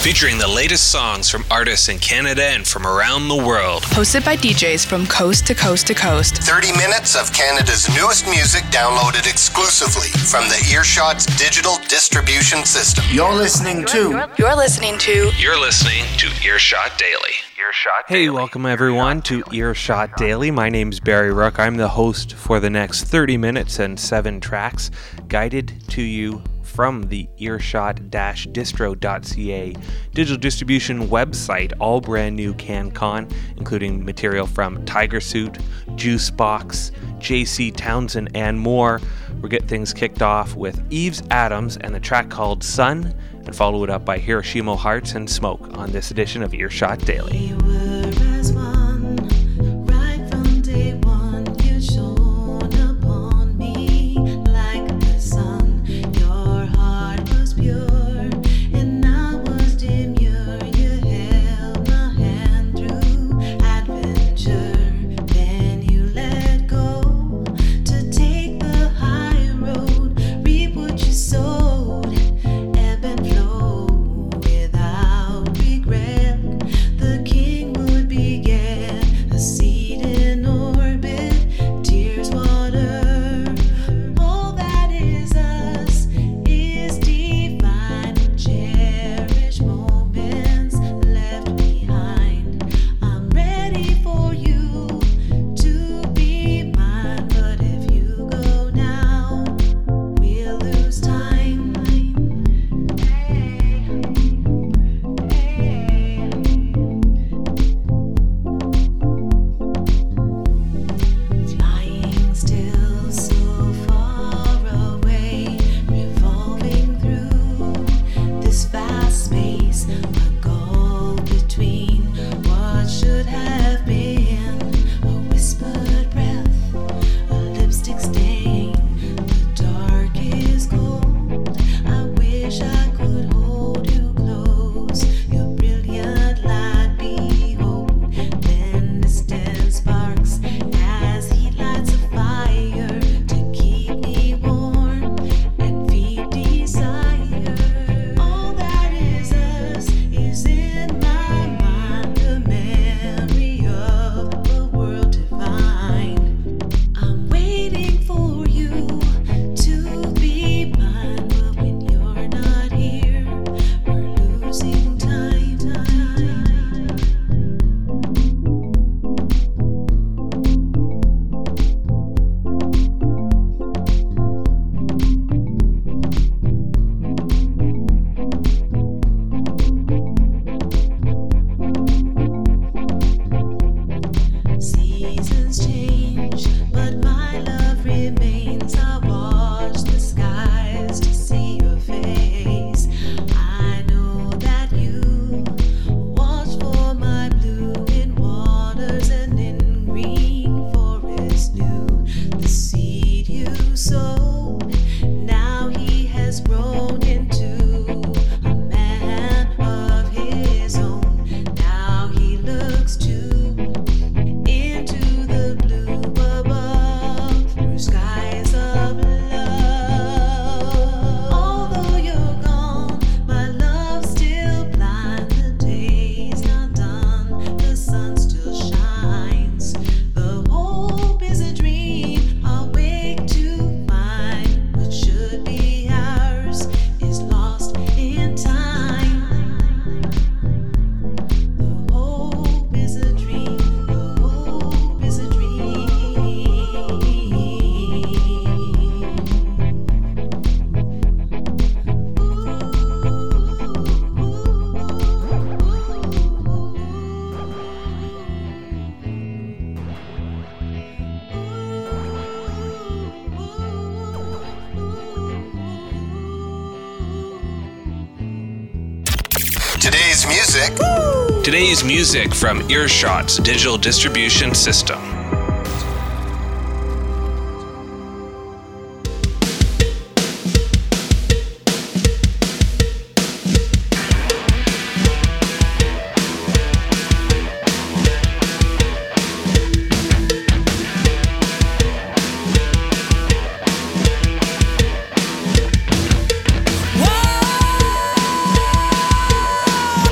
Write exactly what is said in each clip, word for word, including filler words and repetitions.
featuring the latest songs from artists in Canada and from around the world. Hosted by D Js from coast to coast to coast. thirty minutes of Canada's newest music downloaded exclusively from the Earshot's digital distribution system. You're listening to... You're listening to... You're listening to Earshot Daily. Earshot Daily. Hey, welcome everyone to Earshot Daily. My name's Barry Rook. I'm the host for the next thirty minutes and seven tracks, guided to you from the earshot dash distro dot c a digital distribution website, all brand new CanCon, including material from Tiger Suit, Juicebox, J C Townsend, and more. We'll get things kicked off with Eves Adams and the track called Sun, and follow it up by Hiroshima Hearts and Smoke on this edition of Earshot Daily. Today's music. Today's music from Earshot's digital distribution system. Whoa!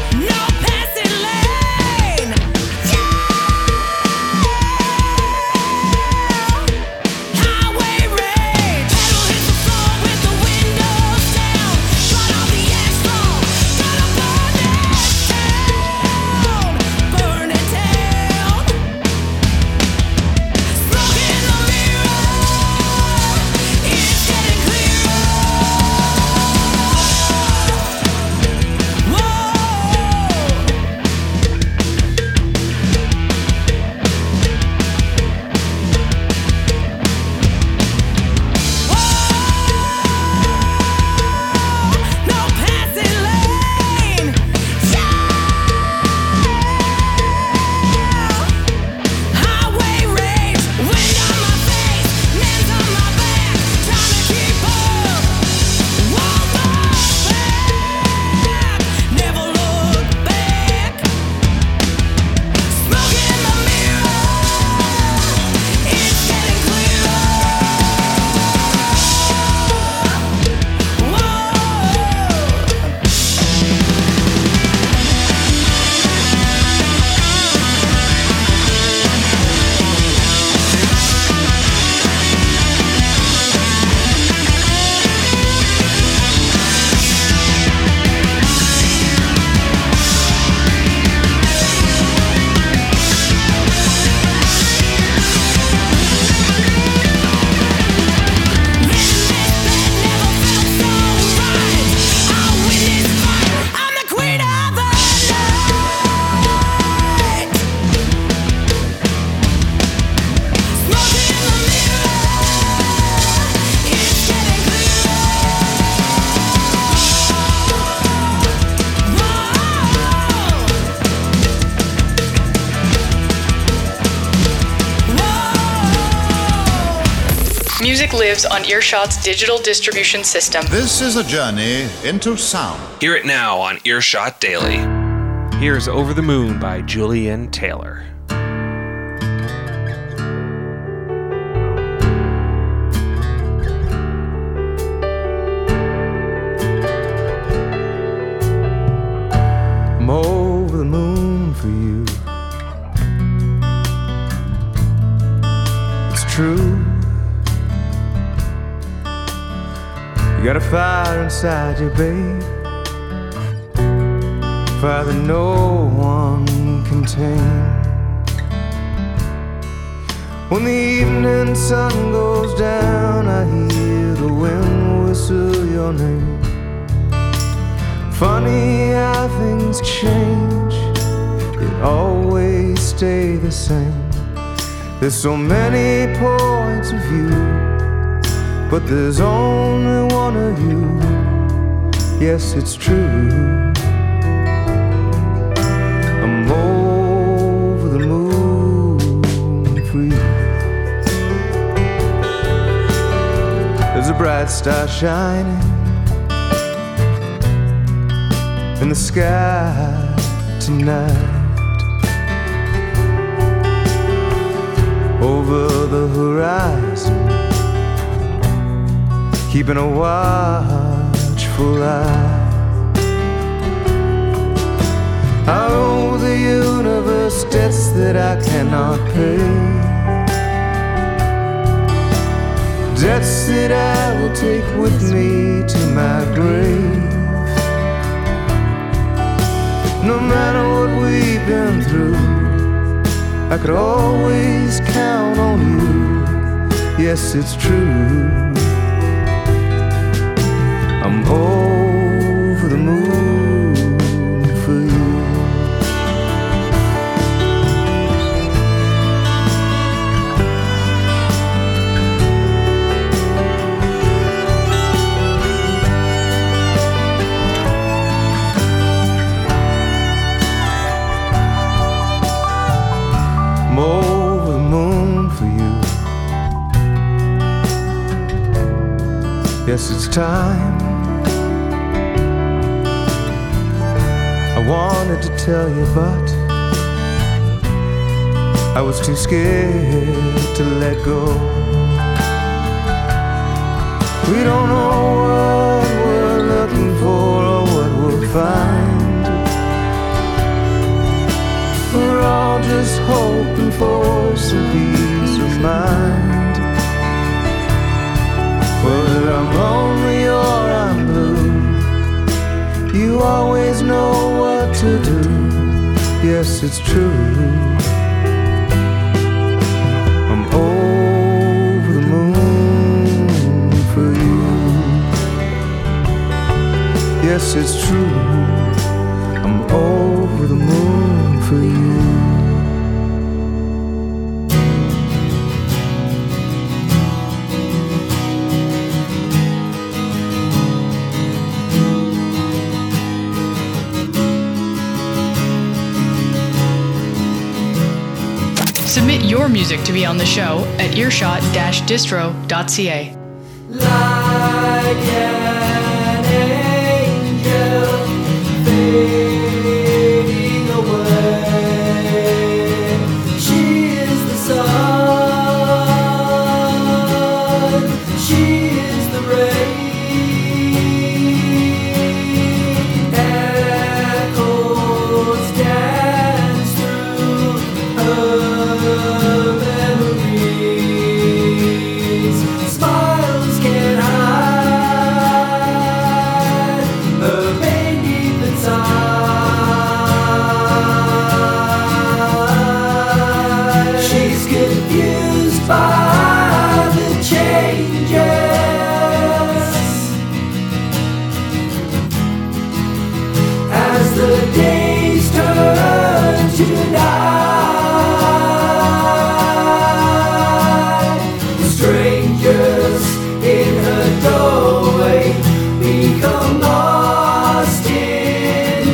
Music lives on Earshot's digital distribution system. This is a journey into sound. Hear it now on Earshot Daily. Here's Over the Moon by Julian Taylor. I'm over the moon for you. It's true. You got a fire inside you, babe, fire that no one can tame. When the evening sun goes down, I hear the wind whistle your name. Funny how things change, yet always stay the same. There's so many points of view, but there's only one of you. Yes, it's true. I'm over the moon for you. There's a bright star shining in the sky tonight. Over the horizon, keeping a watchful eye. I owe the universe debts that I cannot pay, debts that I will take with me to my grave. No matter what we've been through, I could always count on you. Yes, it's true. I'm over the moon for you. I'm over the moon for you. Yes, it's time. I wanted to tell you, but I was too scared to let go. We don't know what we're looking for or what we'll find. We're all just hoping for some peace of mind. Whether I'm lonely or I'm blue, you always know what to do. Yes, it's true. I'm over the moon for you. Yes, it's true. I'm over the moon for you. Submit your music to be on the show at earshot dash distro dot c a. Like an angel fading away, she is the sun, she is the rain, echoes dance through her memories, smiles can't hide her pain deep inside. She's confused by the changes as the days turn to night. Strangers in her doorway become lost in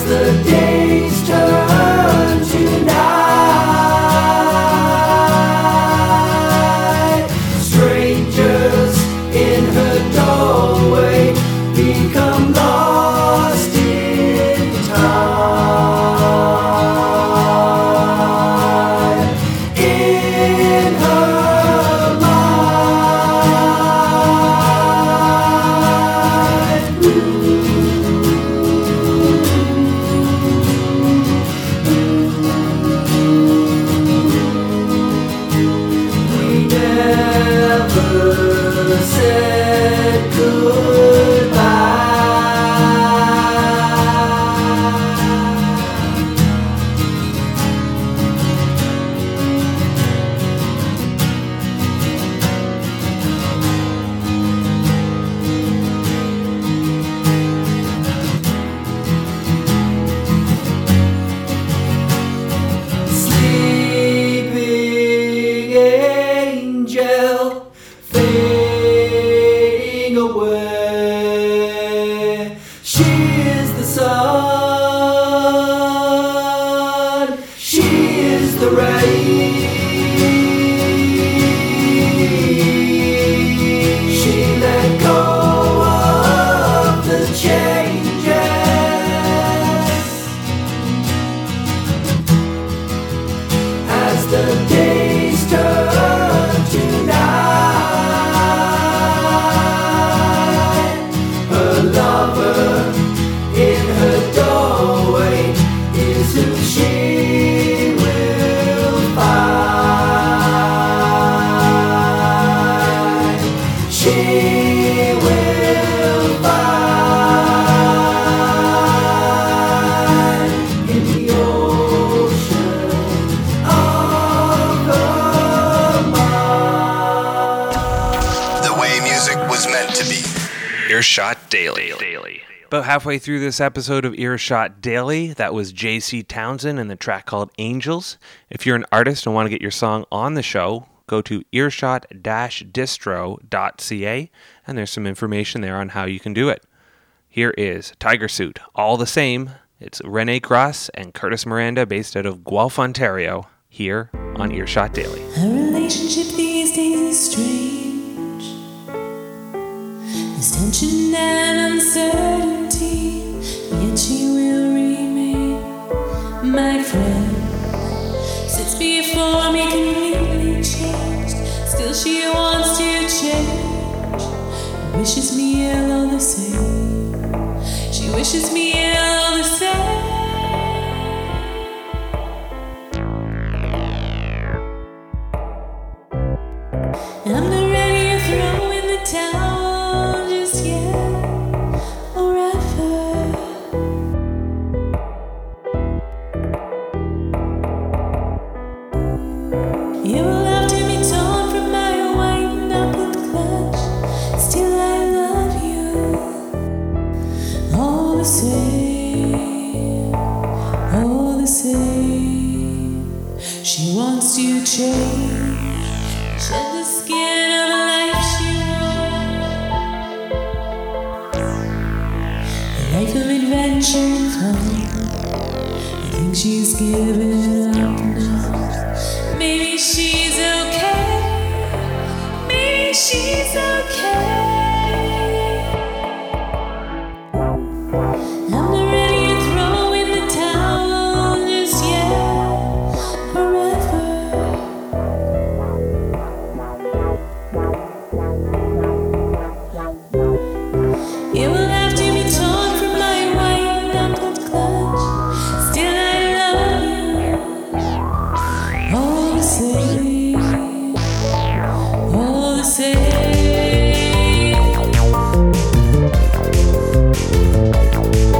Earshot Daily. About halfway through this episode of Earshot Daily, that was J C Townsend and the track called Angels. If you're an artist and want to get your song on the show, go to earshot dash distro dot c a and there's some information there on how you can do it. Here is Tiger Suit, All the Same. It's Rene Cross and Curtis Miranda based out of Guelph, Ontario, here on Earshot Daily. A relationship these days is strange. There's tension and uncertainty, yet she will remain my friend. Sits before me completely changed, still she wants to change. Wishes me ill all the same. She wishes me ill all the same. I'm not ready to throw in the towel just yet, or ever. You will have to be torn from my white knuckled clutch. Still I love you, all the same, all the same. She wants to change. Shed the skin of a life she wore, a life of adventure and fun. I think she's given up now. Maybe she's okay. Maybe she's okay. I'm not ready to throw in the towel just yet, forever. You will have to be torn from my white knuckled clutch. Still I love you, all the same, all the same.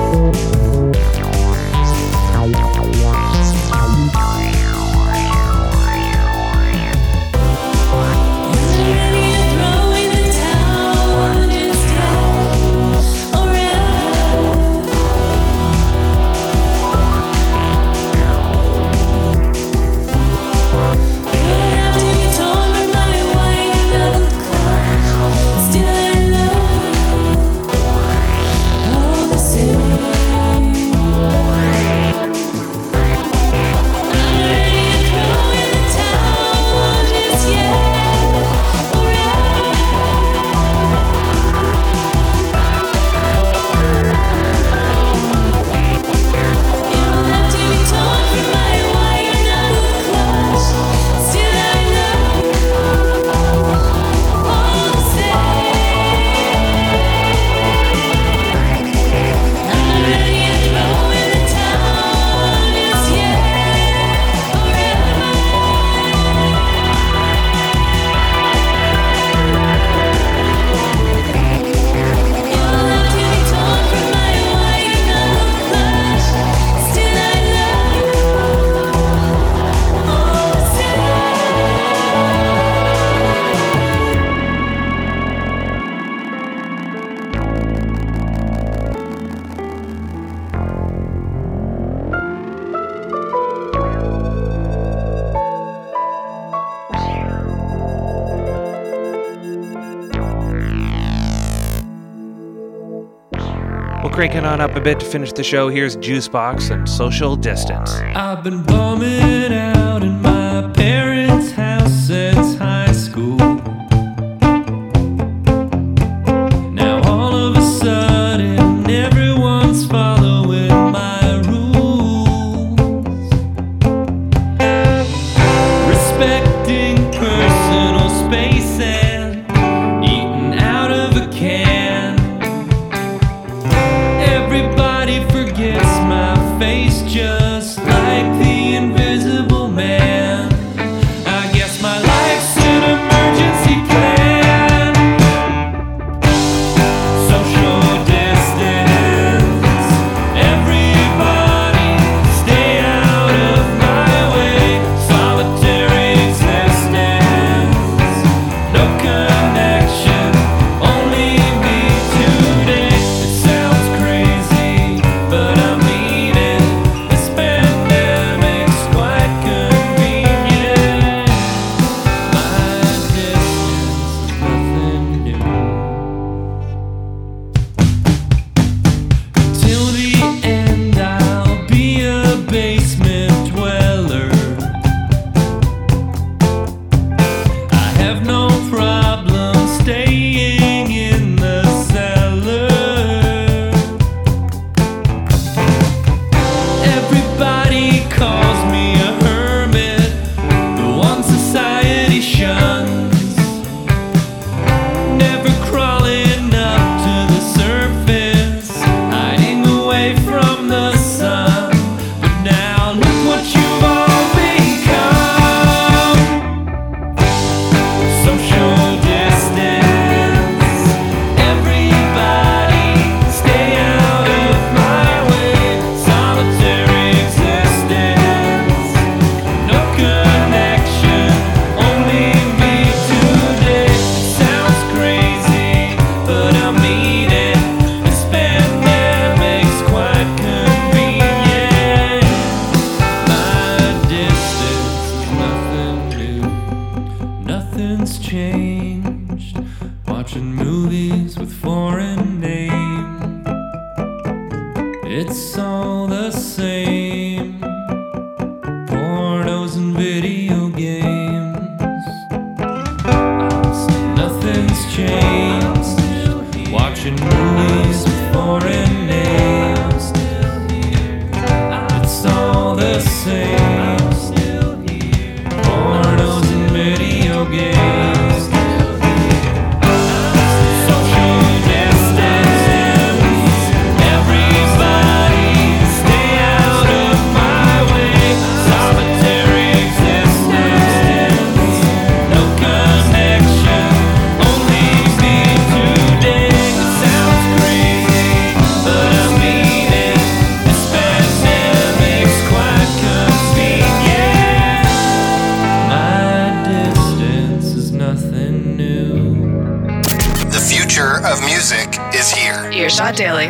We'll crank it on up a bit to finish the show. Here's Juicebox and Social Distance. I've been bumming out in my parents' house since high school. Now all of a sudden everyone's following my rules, respecting personal space and eating out of a can. Everybody forgets my face just like the Invisible Man. I guess my life's an emergency plan. Social distance. Everybody stay out of my way. Solitary existence. No connection, only me today. It sounds crazy, but I mean it. This pandemic's quite convenient. My distance is nothing new. Till the end, I'll be a basement dweller. I have no problem staying in the cellar. Everybody calls me a hermit, the one society shuns. Never crawling up to the surface, hiding away from the sun. But now look what you've all become. Social distance. Everybody stay out of my way. Solitary existence. No connection, only me today. It sounds crazy, but I mean it. This pandemic's quite convenient. My distance is nothing new. Nothing's changed. Watching movies with foreign names. It's all the same. Pornos and video games. Nothing's changed. Watching movies with foreign names. It's all the same. Pornos and video games. Social distance. Everybody stay out of my way. Solitary existence. No connection, only me today. It sounds crazy, but I mean it. This pandemic's quite convenient. My distance is nothing new. The future of music is here. Earshot Daily.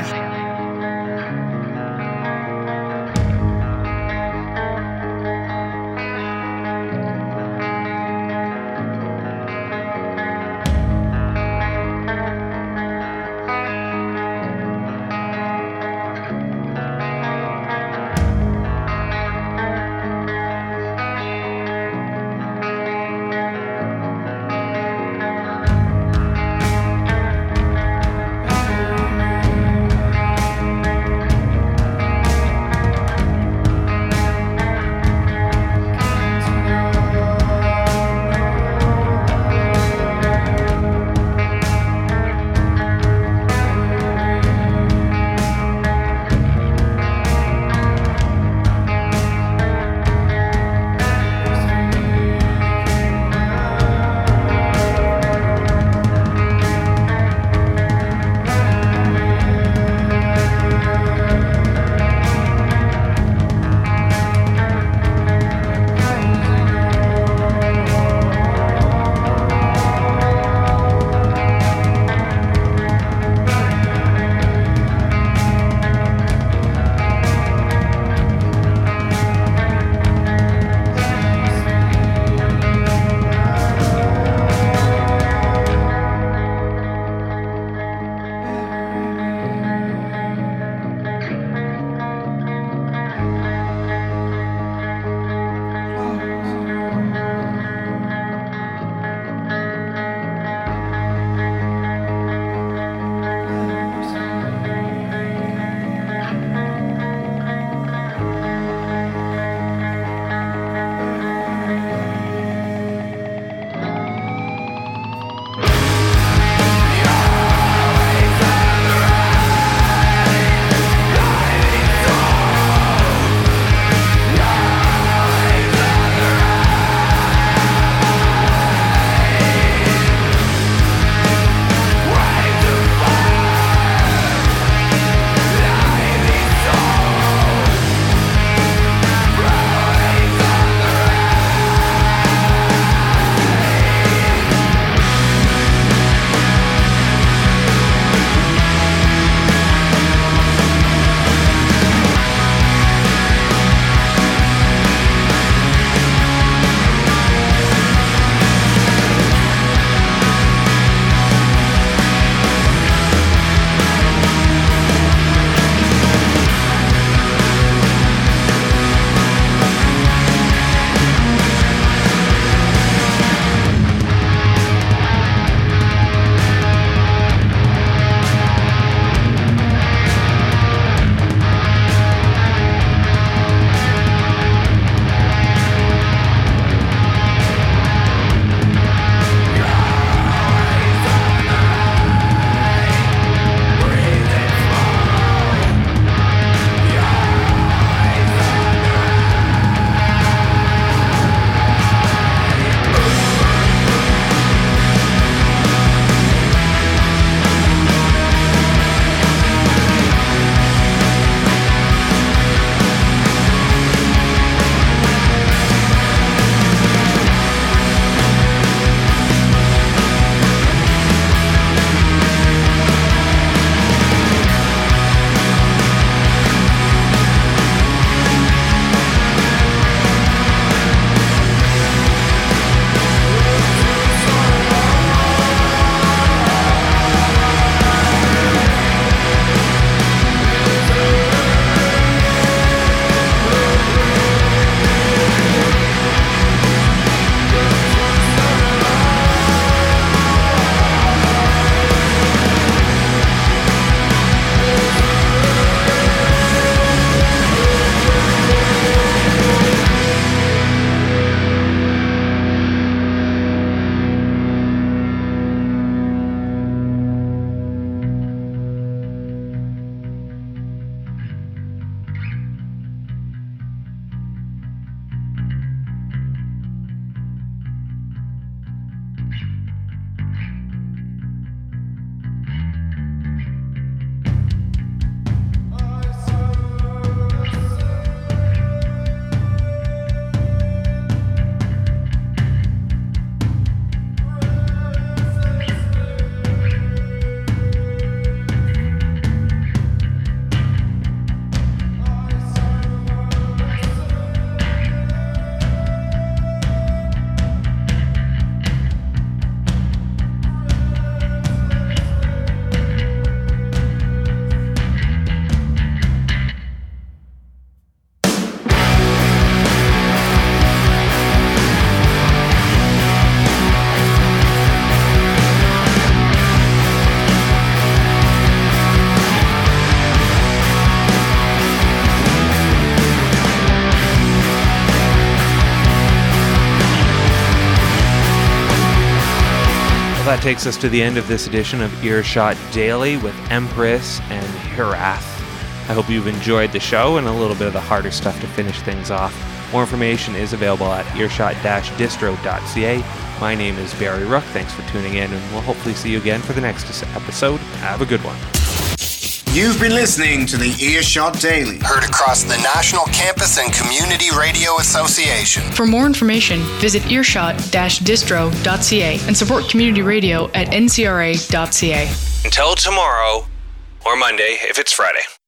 that takes us to the end of this edition of Earshot Daily with Empress and Hirath. I hope you've enjoyed the show and a little bit of the harder stuff to finish things off. More information is available at earshot dash distro dot c a. My name is Barry Rook. Thanks for tuning in, and we'll hopefully see you again for the next episode. Have a good one. You've been listening to the Earshot Daily, heard across the National Campus and Community Radio Association. For more information, visit earshot dash distro dot c a and support community radio at n c r a dot c a. Until tomorrow, or Monday if it's Friday.